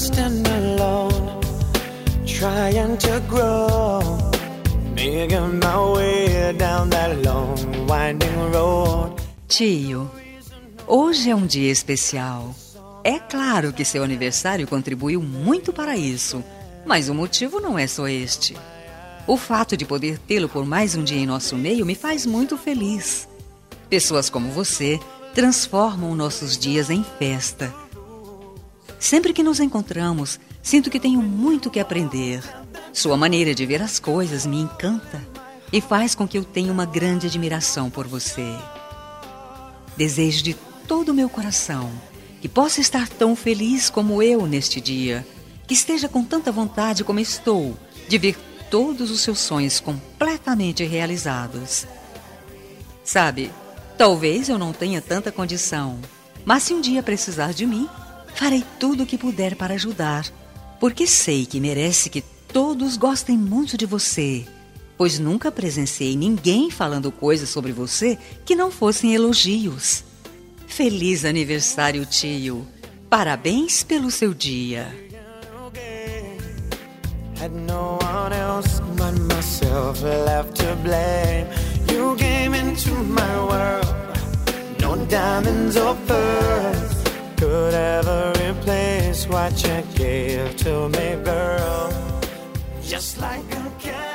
stand alone, trying to grow, making my way down that long, winding road. Tio, hoje é um dia especial. É claro que seu aniversário contribuiu muito para isso, mas o motivo não é só este. O fato de poder tê-lo por mais um dia em nosso meio me faz muito feliz. Pessoas como você transformam nossos dias em festa. Sempre que nos encontramos, sinto que tenho muito que aprender. Sua maneira de ver as coisas me encanta e faz com que eu tenha uma grande admiração por você. Desejo de todo o meu coração que possa estar tão feliz como eu neste dia, que esteja com tanta vontade como estou de ver todos os seus sonhos completamente realizados. Sabe, talvez eu não tenha tanta condição, mas se um dia precisar de mim, farei tudo o que puder para ajudar, porque sei que merece que todos gostem muito de você, pois nunca presenciei ninguém falando coisas sobre você que não fossem elogios. Feliz aniversário, tio! Parabéns pelo seu dia! Had no one else but myself left to blame. You came into my world. No diamonds or pearls could ever replace what you gave to me, girl. Just like a cat.